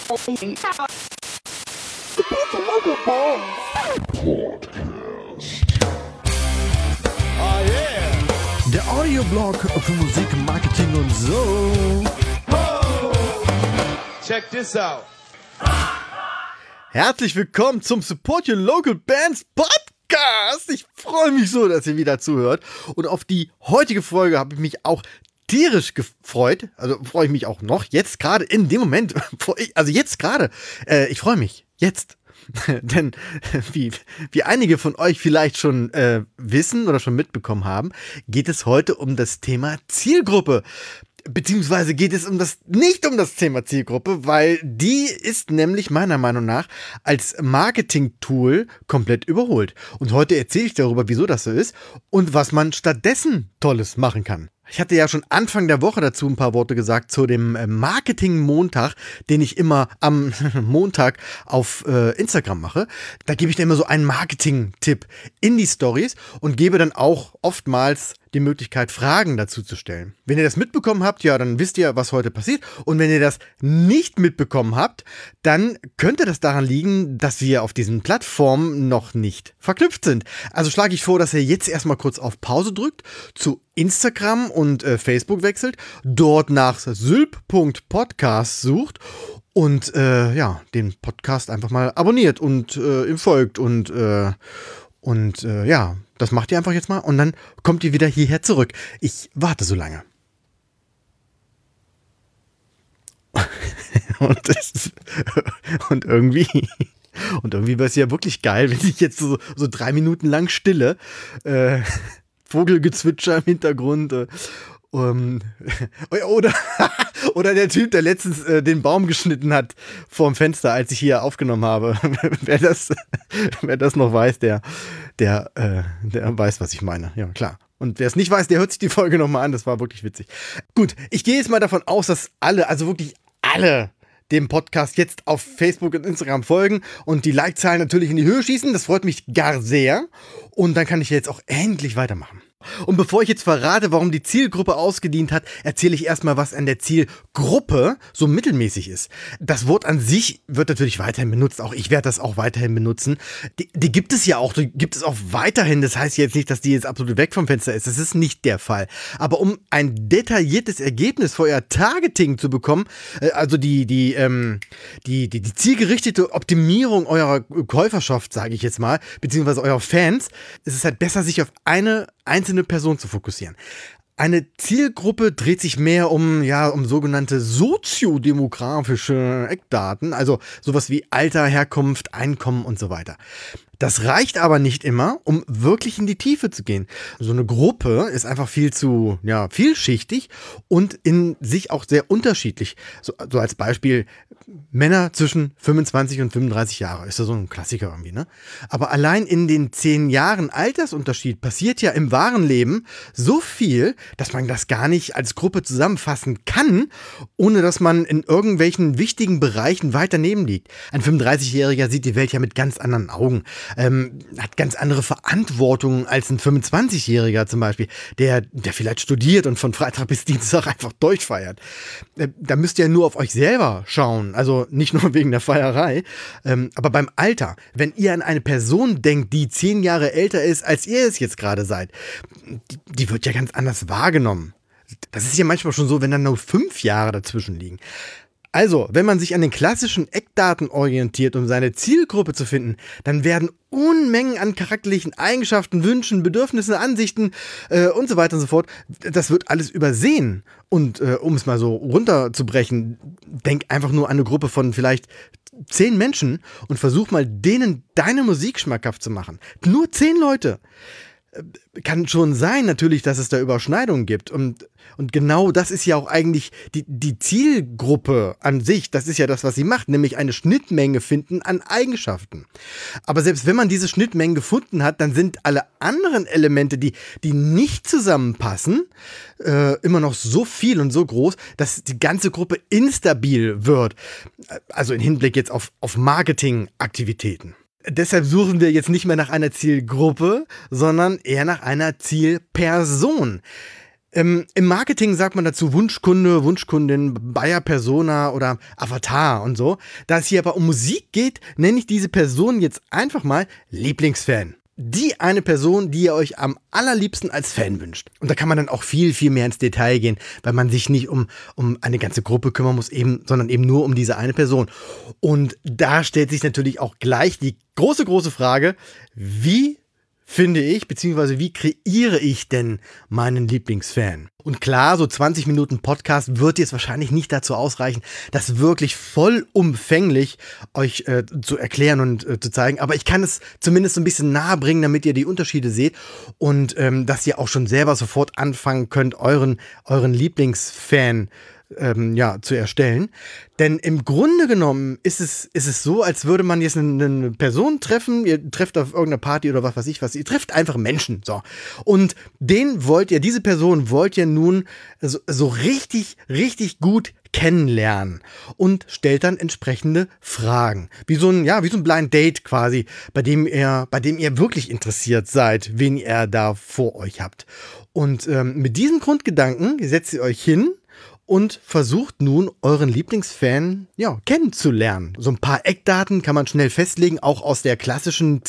Der Audioblog für Musik, Marketing und so. Check this out. Herzlich willkommen zum Support Your Local Bands Podcast. Ich freue mich so, dass ihr wieder zuhört. Und auf die heutige Folge habe ich mich auch tierisch gefreut. Also freue ich mich auch noch. Jetzt gerade in dem Moment. Also jetzt gerade. Ich freue mich. Jetzt. Denn wie einige von euch vielleicht schon wissen oder schon mitbekommen haben, geht es heute um das Thema Zielgruppe. Beziehungsweise geht es nicht um das Thema Zielgruppe, weil die ist nämlich meiner Meinung nach als Marketing-Tool komplett überholt. Und heute erzähle ich darüber, wieso das so ist und was man stattdessen Tolles machen kann. Ich hatte ja schon Anfang der Woche dazu ein paar Worte gesagt zu dem Marketing-Montag, den ich immer am Montag auf Instagram mache. Da gebe ich dann immer so einen Marketing-Tipp in die Stories und gebe dann auch oftmals die Möglichkeit, Fragen dazu zu stellen. Wenn ihr das mitbekommen habt, ja, dann wisst ihr, was heute passiert. Und wenn ihr das nicht mitbekommen habt, dann könnte das daran liegen, dass wir auf diesen Plattformen noch nicht verknüpft sind. Also schlage ich vor, dass ihr jetzt erstmal kurz auf Pause drückt, zu Instagram und Facebook wechselt, dort nach sylp.podcast sucht und den Podcast einfach mal abonniert und ihm folgt und das macht ihr einfach jetzt mal und dann kommt ihr wieder hierher zurück. Ich warte so lange. Und irgendwie wäre es ja wirklich geil, wenn ich jetzt so 3 Minuten lang Stille, Vogelgezwitscher im Hintergrund, oder der Typ, der letztens den Baum geschnitten hat vorm Fenster, als ich hier aufgenommen habe. Wer das noch weiß, der weiß, was ich meine. Ja, klar. Und wer es nicht weiß, der hört sich die Folge nochmal an. Das war wirklich witzig. Gut, ich gehe jetzt mal davon aus, dass alle, also wirklich alle, dem Podcast jetzt auf Facebook und Instagram folgen und die Like-Zahlen natürlich in die Höhe schießen. Das freut mich gar sehr. Und dann kann ich jetzt auch endlich weitermachen. Und bevor ich jetzt verrate, warum die Zielgruppe ausgedient hat, erzähle ich erstmal, was an der Zielgruppe so mittelmäßig ist. Das Wort an sich wird natürlich weiterhin benutzt. Auch ich werde das auch weiterhin benutzen. Die gibt es ja auch. Die gibt es auch weiterhin. Das heißt jetzt nicht, dass die jetzt absolut weg vom Fenster ist. Das ist nicht der Fall. Aber um ein detailliertes Ergebnis für euer Targeting zu bekommen, also die zielgerichtete Optimierung eurer Käuferschaft, sage ich jetzt mal, beziehungsweise eurer Fans, ist es halt besser, sich auf eine einzelne Person zu fokussieren. Eine Zielgruppe dreht sich mehr um sogenannte soziodemografische Eckdaten, also sowas wie Alter, Herkunft, Einkommen und so weiter. Das reicht aber nicht immer, um wirklich in die Tiefe zu gehen. So eine Gruppe ist einfach viel zu vielschichtig und in sich auch sehr unterschiedlich. So als Beispiel Männer zwischen 25 und 35 Jahre. Ist ja so ein Klassiker irgendwie, ne? Aber allein in den 10 Jahren Altersunterschied passiert ja im wahren Leben so viel, dass man das gar nicht als Gruppe zusammenfassen kann, ohne dass man in irgendwelchen wichtigen Bereichen weiter neben liegt. Ein 35-Jähriger sieht die Welt ja mit ganz anderen Augen. Hat ganz andere Verantwortung als ein 25-Jähriger zum Beispiel, der vielleicht studiert und von Freitag bis Dienstag einfach durchfeiert. Da müsst ihr nur auf euch selber schauen, also nicht nur wegen der Feierei, aber beim Alter, wenn ihr an eine Person denkt, die 10 Jahre älter ist, als ihr es jetzt gerade seid, die wird ja ganz anders wahrgenommen. Das ist ja manchmal schon so, wenn dann nur 5 Jahre dazwischen liegen. Also, wenn man sich an den klassischen Eckdaten orientiert, um seine Zielgruppe zu finden, dann werden Unmengen an charakterlichen Eigenschaften, Wünschen, Bedürfnissen, Ansichten und so weiter und so fort. Das wird alles übersehen. Und um es mal so runterzubrechen, denk einfach nur an eine Gruppe von vielleicht 10 Menschen und versuch mal, denen deine Musik schmackhaft zu machen. Nur 10 Leute. Kann schon sein, natürlich, dass es da Überschneidungen gibt. Und genau das ist ja auch eigentlich die Zielgruppe an sich. Das ist ja das, was sie macht, nämlich eine Schnittmenge finden an Eigenschaften. Aber selbst wenn man diese Schnittmengen gefunden hat, dann sind alle anderen Elemente, die nicht zusammenpassen, immer noch so viel und so groß, dass die ganze Gruppe instabil wird. Also im Hinblick jetzt auf Marketingaktivitäten. Deshalb suchen wir jetzt nicht mehr nach einer Zielgruppe, sondern eher nach einer Zielperson. Im Marketing sagt man dazu Wunschkunde, Wunschkundin, Buyer Persona oder Avatar und so. Da es hier aber um Musik geht, nenne ich diese Person jetzt einfach mal Lieblingsfan. Die eine Person, die ihr euch am allerliebsten als Fan wünscht. Und da kann man dann auch viel, viel mehr ins Detail gehen, weil man sich nicht um eine ganze Gruppe kümmern muss, sondern eben nur um diese eine Person. Und da stellt sich natürlich auch gleich die große, große Frage, wie finde ich, beziehungsweise wie kreiere ich denn meinen Lieblingsfan? Und klar, so 20 Minuten Podcast wird jetzt wahrscheinlich nicht dazu ausreichen, das wirklich vollumfänglich euch zu erklären und zu zeigen. Aber ich kann es zumindest so ein bisschen nahe bringen, damit ihr die Unterschiede seht und dass ihr auch schon selber sofort anfangen könnt, euren Lieblingsfan zu erstellen. Denn im Grunde genommen ist es so, als würde man jetzt eine Person treffen, ihr trefft auf irgendeiner Party oder was weiß ich was, ihr trefft einfach Menschen, so. Und diese Person wollt ihr nun so richtig, richtig gut kennenlernen und stellt dann entsprechende Fragen. Wie so ein Blind Date quasi, bei dem ihr wirklich interessiert seid, wen ihr da vor euch habt. Und mit diesem Grundgedanken setzt ihr euch hin und versucht nun, euren Lieblingsfan kennenzulernen. So ein paar Eckdaten kann man schnell festlegen, auch aus der klassischen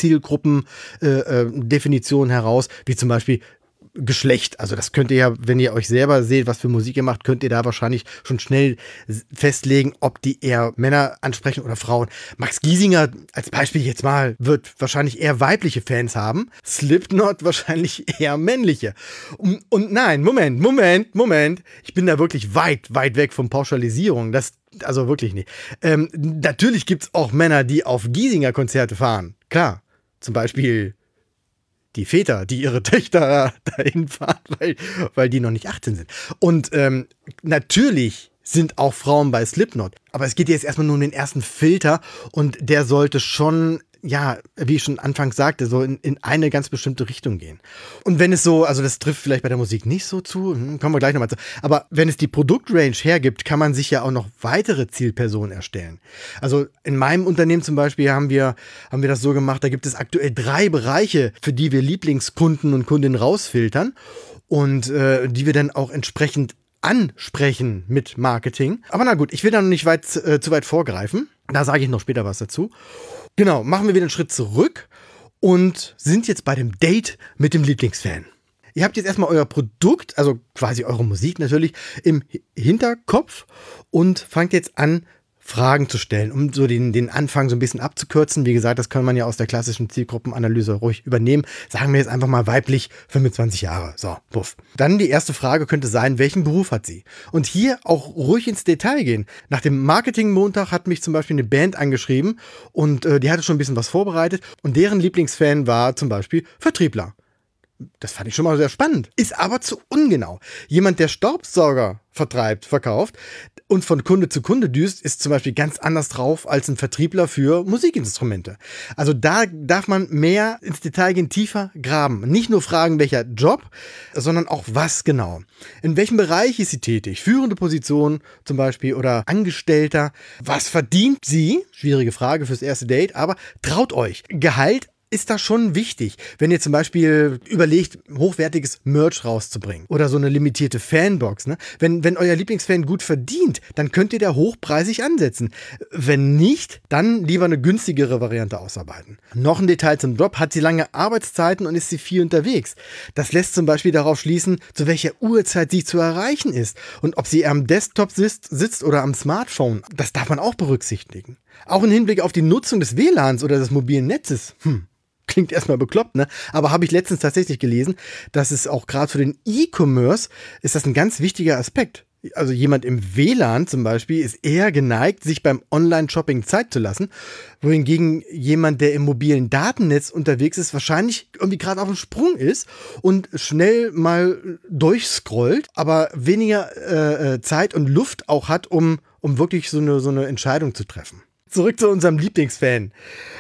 Zielgruppendefinition heraus, wie zum Beispiel Geschlecht. Also das könnt ihr ja, wenn ihr euch selber seht, was für Musik ihr macht, könnt ihr da wahrscheinlich schon schnell festlegen, ob die eher Männer ansprechen oder Frauen. Max Giesinger als Beispiel jetzt mal wird wahrscheinlich eher weibliche Fans haben. Slipknot wahrscheinlich eher männliche. Und nein, Moment. Ich bin da wirklich weit weg von Pauschalisierung. Also wirklich nicht. Natürlich gibt es auch Männer, die auf Giesinger-Konzerte fahren. Klar. Zum Beispiel die Väter, die ihre Töchter dahin fahren, weil die noch nicht 18 sind. Und natürlich sind auch Frauen bei Slipknot. Aber es geht jetzt erstmal nur um den ersten Filter und der sollte schon, wie ich schon anfangs sagte, so in eine ganz bestimmte Richtung gehen. Und wenn es so, also das trifft vielleicht bei der Musik nicht so zu, kommen wir gleich nochmal zu, aber wenn es die Produktrange hergibt, kann man sich ja auch noch weitere Zielpersonen erstellen. Also in meinem Unternehmen zum Beispiel haben wir das so gemacht, da gibt es aktuell 3 Bereiche, für die wir Lieblingskunden und Kundinnen rausfiltern und die wir dann auch entsprechend ansprechen mit Marketing. Aber na gut, ich will da noch nicht zu weit vorgreifen. Da sage ich noch später was dazu. Genau, machen wir wieder einen Schritt zurück und sind jetzt bei dem Date mit dem Lieblingsfan. Ihr habt jetzt erstmal euer Produkt, also quasi eure Musik natürlich, im Hinterkopf und fangt jetzt an, Fragen zu stellen, um so den Anfang so ein bisschen abzukürzen. Wie gesagt, das kann man ja aus der klassischen Zielgruppenanalyse ruhig übernehmen. Sagen wir jetzt einfach mal weiblich 25 Jahre. So, puff. Dann die erste Frage könnte sein, welchen Beruf hat sie? Und hier auch ruhig ins Detail gehen. Nach dem Marketing-Montag hat mich zum Beispiel eine Band angeschrieben und die hatte schon ein bisschen was vorbereitet und deren Lieblingsfan war zum Beispiel Vertriebler. Das fand ich schon mal sehr spannend. Ist aber zu ungenau. Jemand, der Staubsauger verkauft und von Kunde zu Kunde düst, ist zum Beispiel ganz anders drauf als ein Vertriebler für Musikinstrumente. Also da darf man mehr ins Detail gehen, tiefer graben. Nicht nur fragen, welcher Job, sondern auch was genau. In welchem Bereich ist sie tätig? Führende Position zum Beispiel oder Angestellter. Was verdient sie? Schwierige Frage fürs erste Date, aber traut euch. Gehalt ist das schon wichtig, wenn ihr zum Beispiel überlegt, hochwertiges Merch rauszubringen oder so eine limitierte Fanbox. Ne? Wenn euer Lieblingsfan gut verdient, dann könnt ihr da hochpreisig ansetzen. Wenn nicht, dann lieber eine günstigere Variante ausarbeiten. Noch ein Detail zum Job. Hat sie lange Arbeitszeiten und ist sie viel unterwegs? Das lässt zum Beispiel darauf schließen, zu welcher Uhrzeit sie zu erreichen ist und ob sie am Desktop sitzt oder am Smartphone. Das darf man auch berücksichtigen. Auch im Hinblick auf die Nutzung des WLANs oder des mobilen Netzes. Klingt erstmal bekloppt, ne? Aber habe ich letztens tatsächlich gelesen, dass es auch gerade für den E-Commerce ist das ein ganz wichtiger Aspekt. Also jemand im WLAN zum Beispiel ist eher geneigt, sich beim Online-Shopping Zeit zu lassen, wohingegen jemand, der im mobilen Datennetz unterwegs ist, wahrscheinlich irgendwie gerade auf dem Sprung ist und schnell mal durchscrollt, aber weniger Zeit und Luft auch hat, um wirklich so eine Entscheidung zu treffen. Zurück zu unserem Lieblingsfan.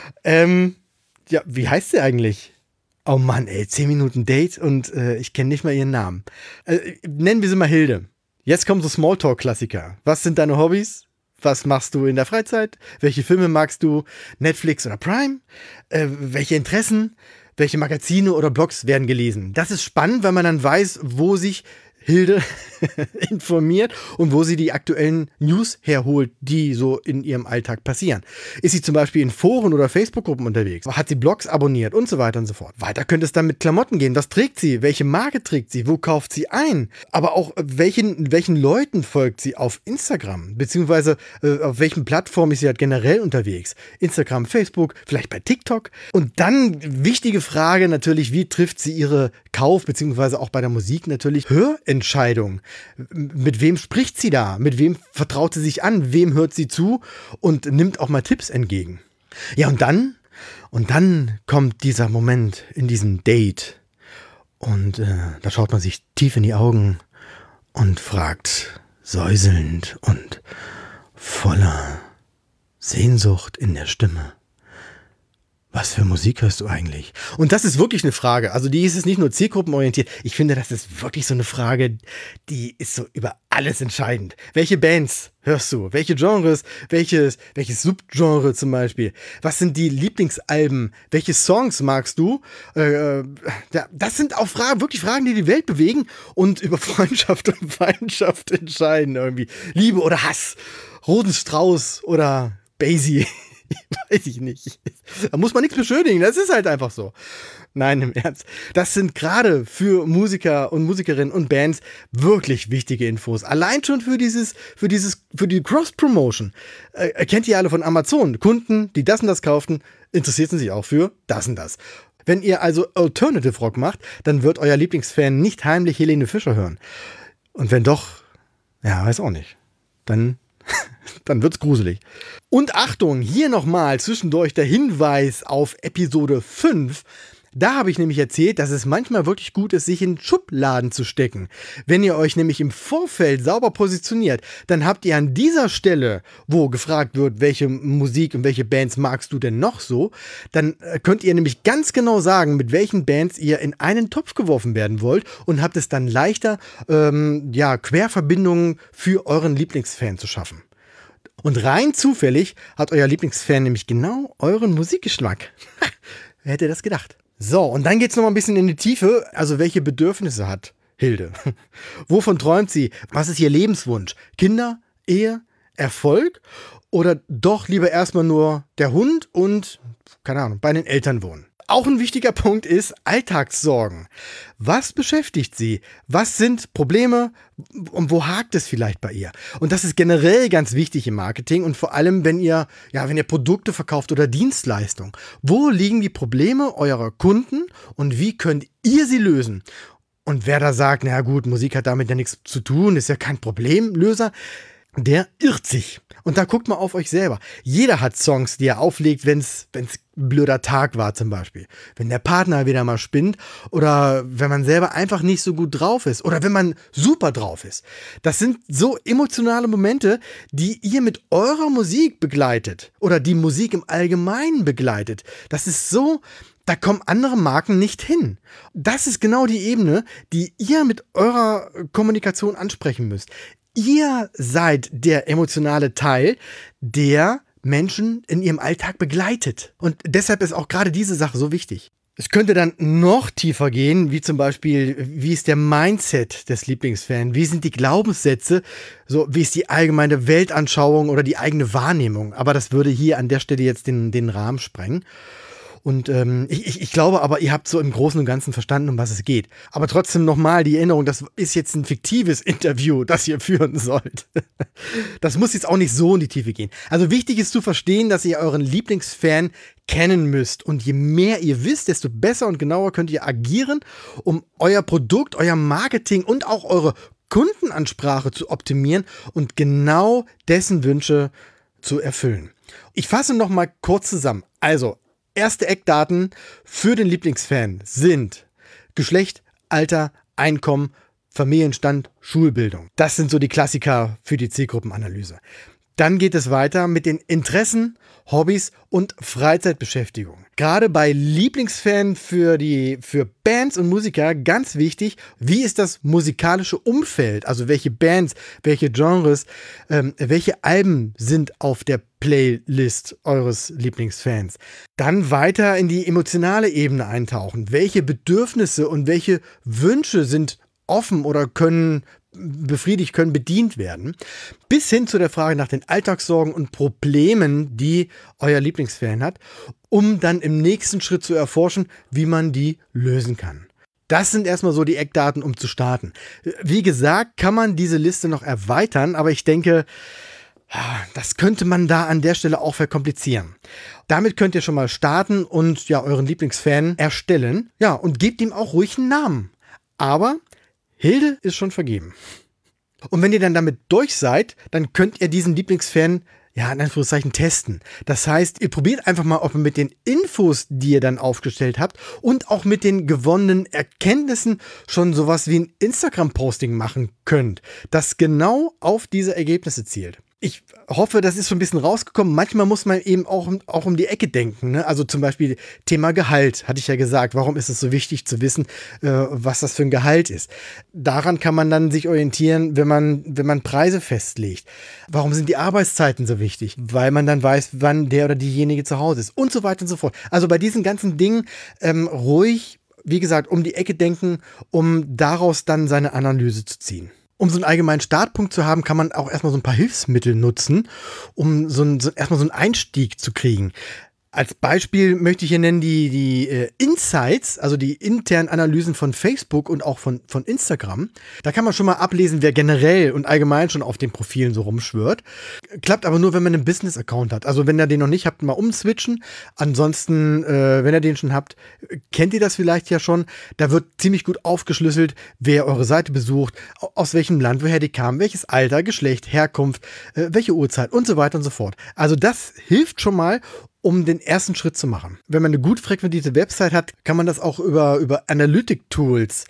Ja, wie heißt sie eigentlich? Oh Mann, 10 Minuten Date und ich kenne nicht mal ihren Namen. Nennen wir sie mal Hilde. Jetzt kommen so Smalltalk-Klassiker. Was sind deine Hobbys? Was machst du in der Freizeit? Welche Filme magst du? Netflix oder Prime? Welche Interessen? Welche Magazine oder Blogs werden gelesen? Das ist spannend, weil man dann weiß, wo sich Hilde informiert und wo sie die aktuellen News herholt, die so in ihrem Alltag passieren. Ist sie zum Beispiel in Foren oder Facebook-Gruppen unterwegs? Hat sie Blogs abonniert und so weiter und so fort. Weiter könnte es dann mit Klamotten gehen. Was trägt sie? Welche Marke trägt sie? Wo kauft sie ein? Aber auch welchen Leuten folgt sie auf Instagram? Beziehungsweise auf welchen Plattformen ist sie halt generell unterwegs? Instagram, Facebook, vielleicht bei TikTok? Und dann wichtige Frage natürlich, wie trifft sie ihre Kauf- beziehungsweise auch bei der Musik natürlich Hörentscheidung? Mit wem spricht sie da? Mit wem vertraut sie sich an? Wem hört sie zu? Und nimmt auch mal Tipps entgegen. Ja, und dann kommt dieser Moment in diesem Date. Und da schaut man sich tief in die Augen und fragt säuselnd und voller Sehnsucht in der Stimme: Was für Musik hörst du eigentlich? Und das ist wirklich eine Frage. Also die ist es nicht nur zielgruppenorientiert. Ich finde, das ist wirklich so eine Frage, die ist so über alles entscheidend. Welche Bands hörst du? Welche Genres? Welches Subgenre zum Beispiel? Was sind die Lieblingsalben? Welche Songs magst du? Das sind auch wirklich Fragen, die die Welt bewegen und über Freundschaft und Feindschaft entscheiden irgendwie. Liebe oder Hass? Rosenstrauß oder Basie? Weiß ich nicht. Da muss man nichts beschönigen, das ist halt einfach so. Nein, im Ernst. Das sind gerade für Musiker und Musikerinnen und Bands wirklich wichtige Infos. Allein schon für die Cross-Promotion. Kennt ihr alle von Amazon? Kunden, die das und das kauften, interessierten sich auch für das und das. Wenn ihr also Alternative Rock macht, dann wird euer Lieblingsfan nicht heimlich Helene Fischer hören. Und wenn doch, ja, weiß auch nicht. Dann wird's gruselig. Und Achtung, hier nochmal zwischendurch der Hinweis auf Episode 5. Da habe ich nämlich erzählt, dass es manchmal wirklich gut ist, sich in Schubladen zu stecken. Wenn ihr euch nämlich im Vorfeld sauber positioniert, dann habt ihr an dieser Stelle, wo gefragt wird, welche Musik und welche Bands magst du denn noch so, dann könnt ihr nämlich ganz genau sagen, mit welchen Bands ihr in einen Topf geworfen werden wollt und habt es dann leichter, Querverbindungen für euren Lieblingsfan zu schaffen. Und rein zufällig hat euer Lieblingsfan nämlich genau euren Musikgeschmack. Wer hätte das gedacht? So, und dann geht's noch mal ein bisschen in die Tiefe. Also, welche Bedürfnisse hat Hilde? Wovon träumt sie? Was ist ihr Lebenswunsch? Kinder, Ehe, Erfolg? Oder doch lieber erstmal nur der Hund und, keine Ahnung, bei den Eltern wohnen? Auch ein wichtiger Punkt ist Alltagssorgen. Was beschäftigt sie? Was sind Probleme und wo hakt es vielleicht bei ihr? Und das ist generell ganz wichtig im Marketing und vor allem, wenn ihr Produkte verkauft oder Dienstleistungen. Wo liegen die Probleme eurer Kunden und wie könnt ihr sie lösen? Und wer da sagt, na gut, Musik hat damit ja nichts zu tun, ist ja kein Problemlöser, der irrt sich. Und da guckt mal auf euch selber. Jeder hat Songs, die er auflegt, wenn's ein blöder Tag war zum Beispiel. Wenn der Partner wieder mal spinnt oder wenn man selber einfach nicht so gut drauf ist oder wenn man super drauf ist. Das sind so emotionale Momente, die ihr mit eurer Musik begleitet oder die Musik im Allgemeinen begleitet. Das ist so... Da kommen andere Marken nicht hin. Das ist genau die Ebene, die ihr mit eurer Kommunikation ansprechen müsst. Ihr seid der emotionale Teil, der Menschen in ihrem Alltag begleitet. Und deshalb ist auch gerade diese Sache so wichtig. Es könnte dann noch tiefer gehen, wie zum Beispiel, wie ist der Mindset des Lieblingsfans? Wie sind die Glaubenssätze? So, wie ist die allgemeine Weltanschauung oder die eigene Wahrnehmung? Aber das würde hier an der Stelle jetzt den Rahmen sprengen. Und ich glaube aber, ihr habt so im Großen und Ganzen verstanden, um was es geht. Aber trotzdem nochmal die Erinnerung, das ist jetzt ein fiktives Interview, das ihr führen sollt. Das muss jetzt auch nicht so in die Tiefe gehen. Also wichtig ist zu verstehen, dass ihr euren Lieblingsfan kennen müsst. Und je mehr ihr wisst, desto besser und genauer könnt ihr agieren, um euer Produkt, euer Marketing und auch eure Kundenansprache zu optimieren und genau dessen Wünsche zu erfüllen. Ich fasse nochmal kurz zusammen. Also, erste Eckdaten für den Lieblingsfan sind Geschlecht, Alter, Einkommen, Familienstand, Schulbildung. Das sind so die Klassiker für die Zielgruppenanalyse. Dann geht es weiter mit den Interessen, Hobbys und Freizeitbeschäftigung. Gerade bei Lieblingsfan für Bands und Musiker ganz wichtig, wie ist das musikalische Umfeld? Also welche Bands, welche Genres, welche Alben sind auf der Playlist eures Lieblingsfans? Dann weiter in die emotionale Ebene eintauchen. Welche Bedürfnisse und welche Wünsche sind offen oder können befriedigt, können bedient werden, bis hin zu der Frage nach den Alltagssorgen und Problemen, die euer Lieblingsfan hat, um dann im nächsten Schritt zu erforschen, wie man die lösen kann. Das sind erstmal so die Eckdaten, um zu starten. Wie gesagt, kann man diese Liste noch erweitern, aber ich denke, das könnte man da an der Stelle auch verkomplizieren. Damit könnt ihr schon mal starten und ja euren Lieblingsfan erstellen. Ja, und gebt ihm auch ruhig einen Namen. Aber Hilde ist schon vergeben. Und wenn ihr dann damit durch seid, dann könnt ihr diesen Lieblingsfan ja, in Anführungszeichen testen. Das heißt, ihr probiert einfach mal, ob ihr mit den Infos, die ihr dann aufgestellt habt und auch mit den gewonnenen Erkenntnissen schon sowas wie ein Instagram-Posting machen könnt, das genau auf diese Ergebnisse zielt. Ich hoffe, das ist schon ein bisschen rausgekommen. Manchmal muss man eben auch um die Ecke denken, ne? Also zum Beispiel Thema Gehalt, hatte ich ja gesagt. Warum ist es so wichtig zu wissen, was das für ein Gehalt ist? Daran kann man dann sich orientieren, wenn man Preise festlegt. Warum sind die Arbeitszeiten so wichtig? Weil man dann weiß, wann der oder diejenige zu Hause ist und so weiter und so fort. Also bei diesen ganzen Dingen ruhig, wie gesagt, um die Ecke denken, um daraus dann seine Analyse zu ziehen. Um so einen allgemeinen Startpunkt zu haben, kann man auch erstmal so ein paar Hilfsmittel nutzen, um erstmal so einen Einstieg zu kriegen. Als Beispiel möchte ich hier nennen die Insights, also die internen Analysen von Facebook und auch von Instagram. Da kann man schon mal ablesen, wer generell und allgemein schon auf den Profilen so rumschwirrt. Klappt aber nur, wenn man einen Business-Account hat. Also wenn ihr den noch nicht habt, mal umswitchen. Ansonsten, wenn ihr den schon habt, kennt ihr das vielleicht ja schon. Da wird ziemlich gut aufgeschlüsselt, wer eure Seite besucht, aus welchem Land, woher die kamen, welches Alter, Geschlecht, Herkunft, welche Uhrzeit und so weiter und so fort. Also das hilft schon mal, um den ersten Schritt zu machen. Wenn man eine gut frequentierte Website hat, kann man das auch über Analytic-Tools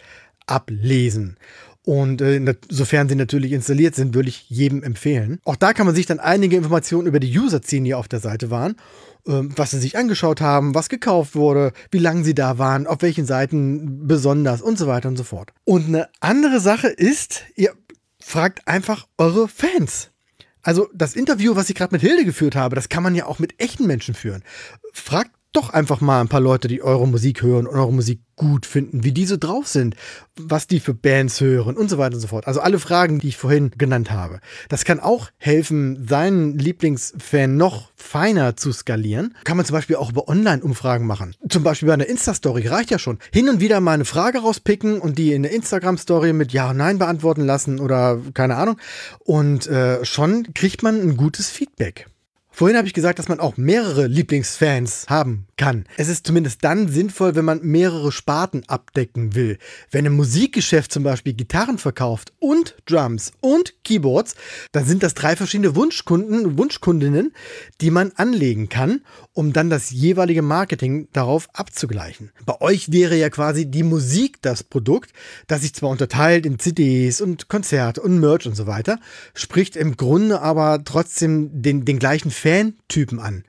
ablesen. Und sofern sie natürlich installiert sind, würde ich jedem empfehlen. Auch da kann man sich dann einige Informationen über die User ziehen, die auf der Seite waren, was sie sich angeschaut haben, was gekauft wurde, wie lange sie da waren, auf welchen Seiten besonders und so weiter und so fort. Und eine andere Sache ist, ihr fragt einfach eure Fans. Also das Interview, was ich gerade mit Hilde geführt habe, das kann man ja auch mit echten Menschen führen. Fragt doch einfach mal ein paar Leute, die eure Musik hören und eure Musik gut finden, wie die so drauf sind, was die für Bands hören und so weiter und so fort. Also alle Fragen, die ich vorhin genannt habe. Das kann auch helfen, seinen Lieblingsfan noch feiner zu skalieren. Kann man zum Beispiel auch über Online-Umfragen machen. Zum Beispiel bei einer Insta-Story reicht ja schon. Hin und wieder mal eine Frage rauspicken und die in der Instagram-Story mit Ja und Nein beantworten lassen oder keine Ahnung. Und schon kriegt man ein gutes Feedback. Vorhin habe ich gesagt, dass man auch mehrere Lieblingsfans haben kann. Es ist zumindest dann sinnvoll, wenn man mehrere Sparten abdecken will. Wenn ein Musikgeschäft zum Beispiel Gitarren verkauft und Drums und Keyboards, dann sind das 3 verschiedene Wunschkundinnen, die man anlegen kann, um dann das jeweilige Marketing darauf abzugleichen. Bei euch wäre ja quasi die Musik das Produkt, das sich zwar unterteilt in CDs und Konzerte und Merch und so weiter, spricht im Grunde aber trotzdem den gleichen Fan-Typen an.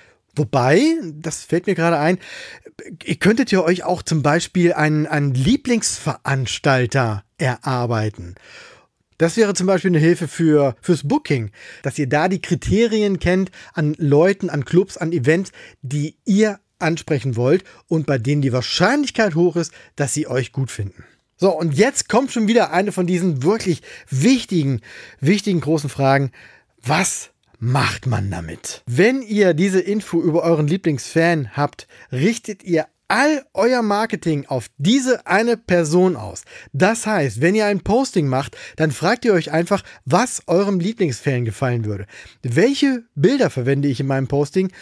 Wobei, das fällt mir gerade ein, ihr könntet ja euch auch zum Beispiel einen Lieblingsveranstalter erarbeiten. Das wäre zum Beispiel eine Hilfe fürs Booking, dass ihr da die Kriterien kennt an Leuten, an Clubs, an Events, die ihr ansprechen wollt und bei denen die Wahrscheinlichkeit hoch ist, dass sie euch gut finden. So, und jetzt kommt schon wieder eine von diesen wirklich wichtigen großen Fragen. Was macht man damit? Wenn ihr diese Info über euren Lieblingsfan habt, richtet ihr all euer Marketing auf diese eine Person aus. Das heißt, wenn ihr ein Posting macht, dann fragt ihr euch einfach, was eurem Lieblingsfan gefallen würde. Welche Bilder verwende ich in meinem Posting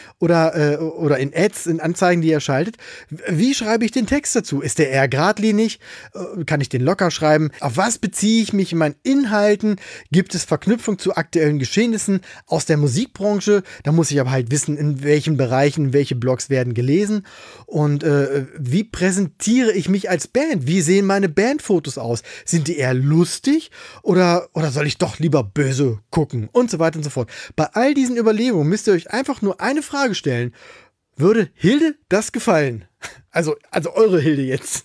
oder in Ads, in Anzeigen, die ihr schaltet? Wie schreibe ich den Text dazu? Ist der eher geradlinig? Kann ich den locker schreiben? Auf was beziehe ich mich in meinen Inhalten? Gibt es Verknüpfung zu aktuellen Geschehnissen aus der Musikbranche? Da muss ich aber halt wissen, in welchen Bereichen welche Blogs werden gelesen und wie präsentiere ich mich als Band? Wie sehen meine Bandfotos aus? Sind die eher lustig oder soll ich doch lieber böse gucken? Und so weiter und so fort. Bei all diesen Überlegungen müsst ihr euch einfach nur eine Frage stellen. Würde Hilde das gefallen? Also eure Hilde jetzt.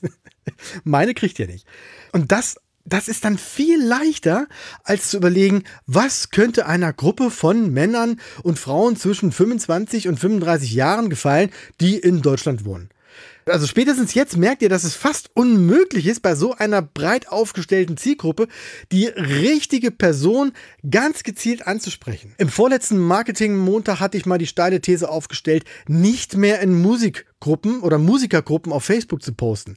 Meine kriegt ihr nicht. Und das ist dann viel leichter, als zu überlegen, was könnte einer Gruppe von Männern und Frauen zwischen 25 und 35 Jahren gefallen, die in Deutschland wohnen. Also spätestens jetzt merkt ihr, dass es fast unmöglich ist, bei so einer breit aufgestellten Zielgruppe die richtige Person ganz gezielt anzusprechen. Im vorletzten Marketing-Montag hatte ich mal die steile These aufgestellt, nicht mehr in Musikgruppen oder Musikergruppen auf Facebook zu posten.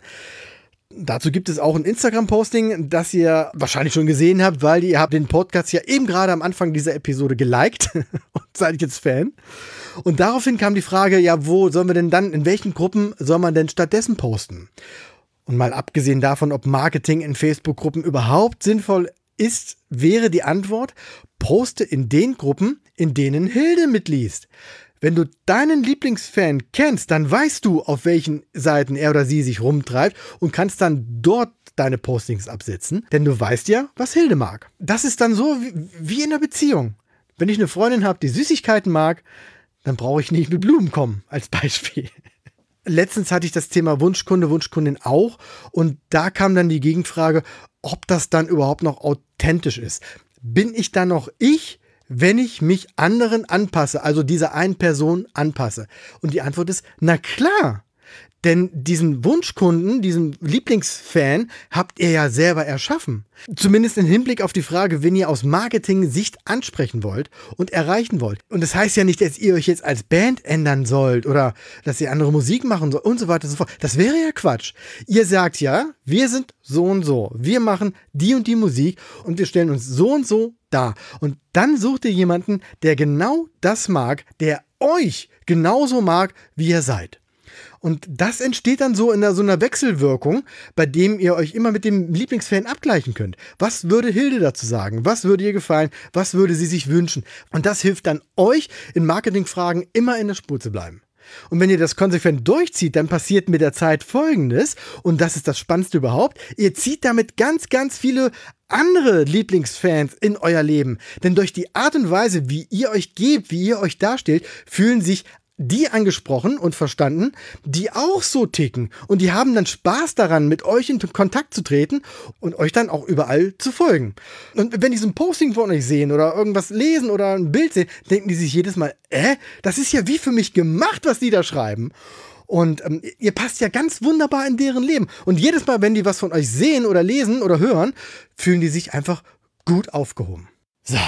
Dazu gibt es auch ein Instagram-Posting, das ihr wahrscheinlich schon gesehen habt, weil ihr habt den Podcast ja eben gerade am Anfang dieser Episode geliked und seid jetzt Fan. Und daraufhin kam die Frage, ja, wo sollen wir denn dann, in welchen Gruppen soll man denn stattdessen posten? Und mal abgesehen davon, ob Marketing in Facebook-Gruppen überhaupt sinnvoll ist, wäre die Antwort, poste in den Gruppen, in denen Hilde mitliest. Wenn du deinen Lieblingsfan kennst, dann weißt du, auf welchen Seiten er oder sie sich rumtreibt und kannst dann dort deine Postings absetzen, denn du weißt ja, was Hilde mag. Das ist dann so wie in einer Beziehung. Wenn ich eine Freundin habe, die Süßigkeiten mag, dann brauche ich nicht mit Blumen kommen, als Beispiel. Letztens hatte ich das Thema Wunschkunde, Wunschkundin auch und da kam dann die Gegenfrage, ob das dann überhaupt noch authentisch ist. Bin ich dann noch ich, wenn ich mich anderen anpasse, also dieser einen Person anpasse? Und die Antwort ist, na klar. Denn diesen Wunschkunden, diesen Lieblingsfan habt ihr ja selber erschaffen. Zumindest im Hinblick auf die Frage, wen ihr aus Marketing-Sicht ansprechen wollt und erreichen wollt. Und das heißt ja nicht, dass ihr euch jetzt als Band ändern sollt oder dass ihr andere Musik machen sollt und so weiter und so fort. Das wäre ja Quatsch. Ihr sagt ja, wir sind so und so. Wir machen die und die Musik und wir stellen uns so und so dar. Und dann sucht ihr jemanden, der genau das mag, der euch genauso mag, wie ihr seid. Und das entsteht dann so in so einer Wechselwirkung, bei dem ihr euch immer mit dem Lieblingsfan abgleichen könnt. Was würde Hilde dazu sagen? Was würde ihr gefallen? Was würde sie sich wünschen? Und das hilft dann euch, in Marketingfragen immer in der Spur zu bleiben. Und wenn ihr das konsequent durchzieht, dann passiert mit der Zeit Folgendes, und das ist das Spannendste überhaupt, ihr zieht damit ganz, ganz viele andere Lieblingsfans in euer Leben. Denn durch die Art und Weise, wie ihr euch gebt, wie ihr euch darstellt, fühlen sich die angesprochen und verstanden, die auch so ticken. Und die haben dann Spaß daran, mit euch in Kontakt zu treten und euch dann auch überall zu folgen. Und wenn die so ein Posting von euch sehen oder irgendwas lesen oder ein Bild sehen, denken die sich jedes Mal, das ist ja wie für mich gemacht, was die da schreiben. Und ihr passt ja ganz wunderbar in deren Leben. Und jedes Mal, wenn die was von euch sehen oder lesen oder hören, fühlen die sich einfach gut aufgehoben. So.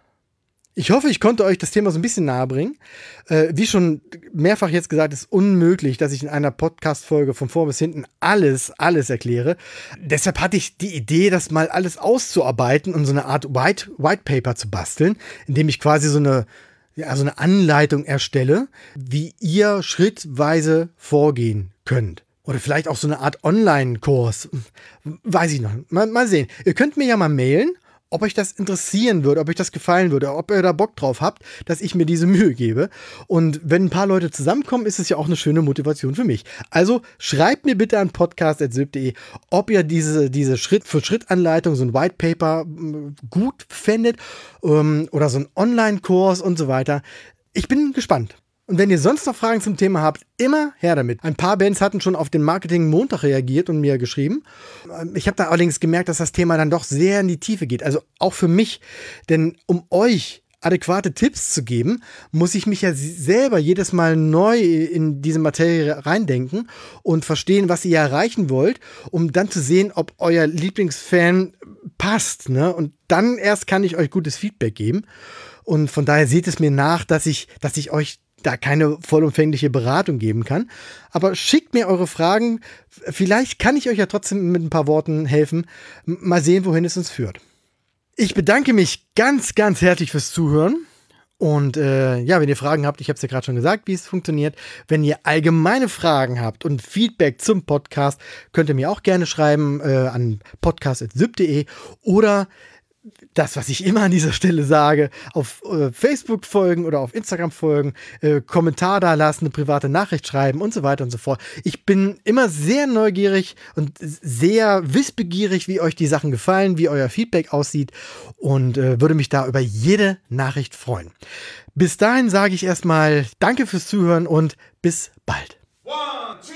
Ich hoffe, ich konnte euch das Thema so ein bisschen nahe bringen. Wie schon mehrfach jetzt gesagt, ist unmöglich, dass ich in einer Podcast-Folge von vor bis hinten alles erkläre. Deshalb hatte ich die Idee, das mal alles auszuarbeiten und so eine Art White Paper zu basteln, indem ich quasi so eine Anleitung erstelle, wie ihr schrittweise vorgehen könnt. Oder vielleicht auch so eine Art Online-Kurs. Weiß ich noch. Mal sehen. Ihr könnt mir ja mal mailen, ob euch das interessieren würde, ob euch das gefallen würde, ob ihr da Bock drauf habt, dass ich mir diese Mühe gebe. Und wenn ein paar Leute zusammenkommen, ist es ja auch eine schöne Motivation für mich. Also schreibt mir bitte an podcast@sylp.de, ob ihr diese Schritt-für-Schritt-Anleitung, so ein White Paper gut fändet oder so ein Online-Kurs und so weiter. Ich bin gespannt. Und wenn ihr sonst noch Fragen zum Thema habt, immer her damit. Ein paar Bands hatten schon auf den Marketing-Montag reagiert und mir geschrieben. Ich habe da allerdings gemerkt, dass das Thema dann doch sehr in die Tiefe geht. Also auch für mich. Denn um euch adäquate Tipps zu geben, muss ich mich ja selber jedes Mal neu in diese Materie reindenken und verstehen, was ihr erreichen wollt, um dann zu sehen, ob euer Lieblingsfan passt. Ne? Und dann erst kann ich euch gutes Feedback geben. Und von daher seht es mir nach, dass ich euch da keine vollumfängliche Beratung geben kann. Aber schickt mir eure Fragen. Vielleicht kann ich euch ja trotzdem mit ein paar Worten helfen. Mal sehen, wohin es uns führt. Ich bedanke mich ganz, ganz herzlich fürs Zuhören. Und wenn ihr Fragen habt, ich habe es ja gerade schon gesagt, wie es funktioniert. Wenn ihr allgemeine Fragen habt und Feedback zum Podcast, könnt ihr mir auch gerne schreiben an podcast@sylp.de oder das, was ich immer an dieser Stelle sage, auf Facebook folgen oder auf Instagram folgen, Kommentar da lassen, eine private Nachricht schreiben und so weiter und so fort. Ich bin immer sehr neugierig und sehr wissbegierig, wie euch die Sachen gefallen, wie euer Feedback aussieht und würde mich da über jede Nachricht freuen. Bis dahin sage ich erstmal Danke fürs Zuhören und bis bald. 1,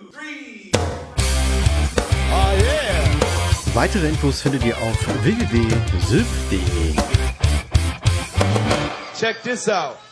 2, 3. Oh yeah! Weitere Infos findet ihr auf www.sylp.de. Check this out.